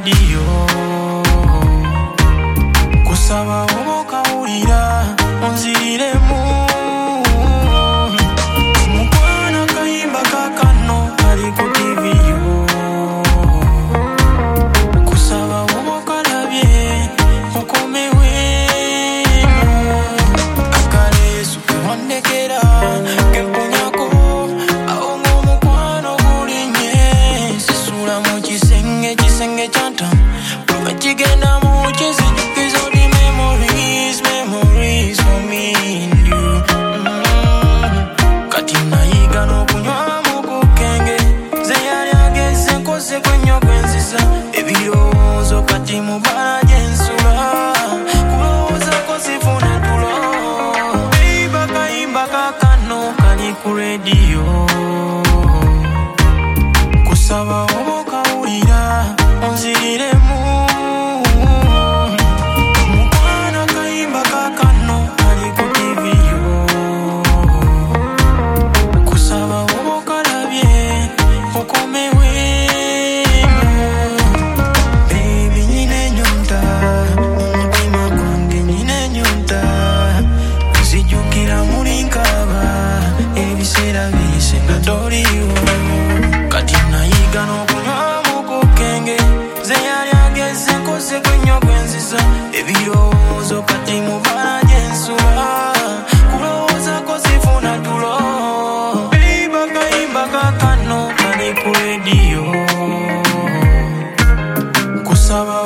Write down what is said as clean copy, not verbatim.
radio kusaba obokawulira onziriremu mukwana kayimba kakano kali ku TV yo kusaba obokalabye okomewe akalesu kewandekera kemponyako awo ng'omukwano gulinye sisula mu kisenge kyanta bwekigenda mu kizikizo di memories for me and you kati nayiga n'okunywa mu kukenge zeyali ageze nkoze kwenyo kwenzisa ebirowoozo kati mubala gyensula kulowoozako sifuna tulo beiba kayimba kakano kali ku radio kusaba obokawulira onziriremu mukwana kayimba kakano kali ku TV yo kusaba obokalabye okomewe baby nyine nyonta omutima gwange nyine nyonta nzijukira muli nkaba ebiseera biyise nga toliwo kati nayiga n'okunywa mu kukenge zeyali ageze nkoze kwenyo kwenzisa ebirowoozo kati mubala gyensula kulowoozako sifuna tulo beiba kayimba kakano kali ku radio kusaba